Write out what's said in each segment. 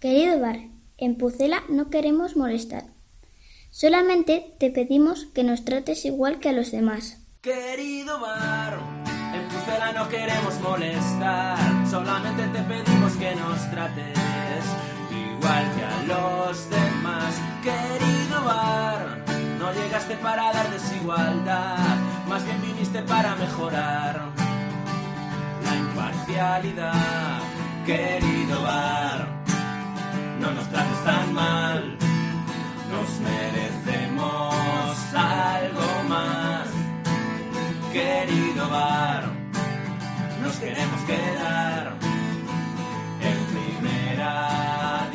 Querido bar, en Pucela no queremos molestar. Solamente te pedimos que nos trates igual que a los demás. Querido bar, en Pucela no queremos molestar. Solamente te pedimos que nos trates igual que a los demás. Querido bar, no llegaste para dar desigualdad, más bien viniste para mejorar la imparcialidad. Querido bar, no nos trates tan mal, nos merecemos algo más. Querido bar, nos queremos quedar en primera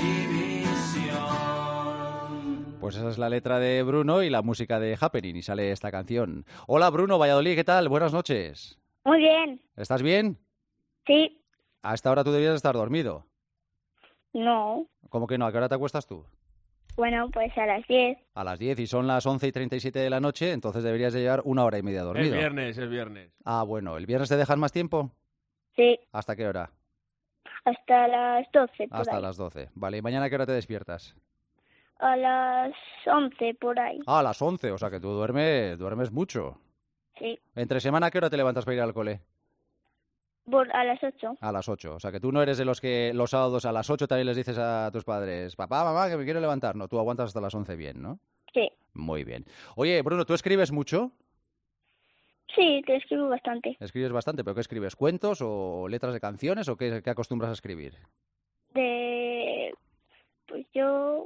división. Pues esa es la letra de Bruno y la música de Happening, y sale esta canción. Hola Bruno, Valladolid, ¿qué tal? Buenas noches. Muy bien. ¿Estás bien? Sí. A esta hora tú debías estar dormido. No. ¿Cómo que no? ¿A qué hora te acuestas tú? Bueno, pues a las 10. A las 10 y son las 11:37 de la noche, entonces deberías de llevar 1 hora y media dormido. Es viernes. Ah, bueno. ¿El viernes te dejan más tiempo? Sí. ¿Hasta qué hora? Hasta las 12, por Hasta ahí. las 12. Vale, ¿y mañana a qué hora te despiertas? A las 11, por ahí. Ah, a las 11, o sea que tú duermes mucho. Sí. ¿Entre semana a qué hora te levantas para ir al cole? A las 8. A las 8. O sea que tú no eres de los que los sábados a las 8 también les dices a tus padres, papá, mamá, que me quiero levantar. No, tú aguantas hasta las 11 bien, ¿no? Sí. Muy bien. Oye, Bruno, ¿tú escribes mucho? Sí, que escribo bastante. Escribes bastante, ¿pero qué escribes? ¿Cuentos o letras de canciones o qué acostumbras a escribir? Pues yo...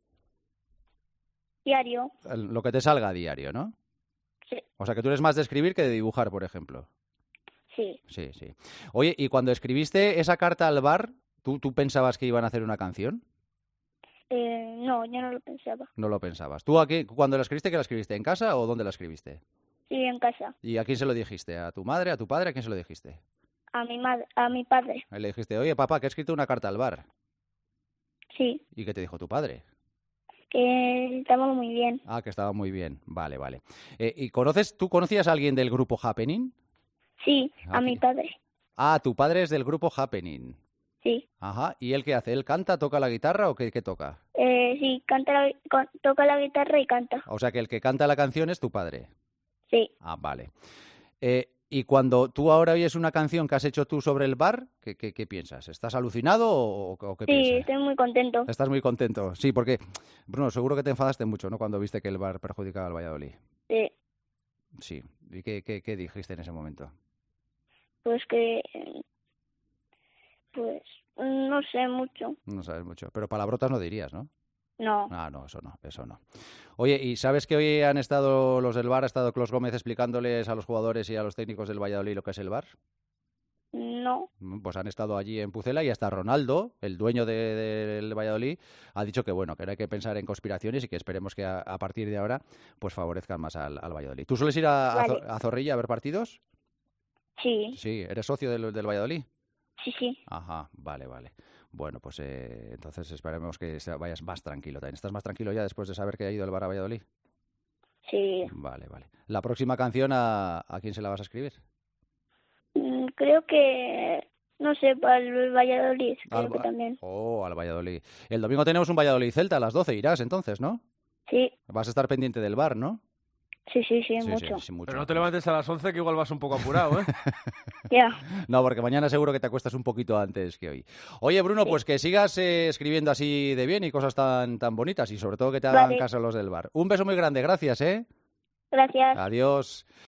Diario. Lo que te salga a diario, ¿no? Sí. O sea que tú eres más de escribir que de dibujar, por ejemplo. Sí. Sí, sí. Oye, ¿y cuando escribiste esa carta al bar, tú pensabas que iban a hacer una canción? No, yo no lo pensaba. No lo pensabas. ¿Tú aquí, cuando la escribiste, qué la escribiste? ¿En casa o dónde la escribiste? Sí, en casa. ¿Y a quién se lo dijiste? ¿A tu madre, a tu padre? ¿A quién se lo dijiste? A mi padre. Le dijiste, oye, papá, que he escrito una carta al bar. Sí. ¿Y qué te dijo tu padre? Que estaba muy bien. Ah, que estaba muy bien. Vale, vale. ¿Y tú conocías a alguien del grupo Happening? Sí, a Aquí. mi padre. Ah, tu padre es del grupo Happening. Sí. Ajá. ¿Y él qué hace? ¿Él canta, toca la guitarra o qué toca? Sí, toca la guitarra y canta. O sea que el que canta la canción es tu padre. Sí. Ah, vale. Y cuando tú ahora oyes una canción que has hecho tú sobre el bar, ¿qué piensas? ¿Estás alucinado o qué piensas? Sí, estoy muy contento. Estás muy contento. Sí, porque, Bruno, seguro que te enfadaste mucho, ¿no? Cuando viste que el bar perjudicaba al Valladolid. Sí. Sí. ¿Y qué dijiste en ese momento? Pues no sé mucho. No sabes mucho. Pero palabrotas no dirías, ¿no? No. Ah, no, eso no. Oye, ¿y sabes que hoy han estado los del bar, ha estado Clos Gómez explicándoles a los jugadores y a los técnicos del Valladolid lo que es el bar? No. Pues han estado allí en Pucela y hasta Ronaldo, el dueño del Valladolid, ha dicho que bueno, que no hay que pensar en conspiraciones y que esperemos que a partir de ahora pues favorezcan más al Valladolid. ¿Tú sueles ir Vale. a Zorrilla a ver partidos? Sí. Sí, ¿eres socio del Valladolid? Sí. Ajá, vale. Bueno, pues entonces esperemos que vayas más tranquilo también. ¿Estás más tranquilo ya después de saber que ha ido el bar a Valladolid? Sí. Vale. ¿La próxima canción a quién se la vas a escribir? Creo que... No sé, para el Valladolid, creo que también. Oh, al Valladolid. El domingo tenemos un Valladolid-Celta a las 12, irás entonces, ¿no? Sí. Vas a estar pendiente del bar, ¿no? Sí, mucho. Sí, mucho. Pero no te levantes a las 11 que igual vas un poco apurado, ¿eh? Ya. No, porque mañana seguro que te acuestas un poquito antes que hoy. Oye, Bruno, Sí. pues que sigas escribiendo así de bien y cosas tan bonitas y sobre todo que te hagan Vale. caso los del bar. Un beso muy grande, gracias, ¿eh? Gracias. Adiós.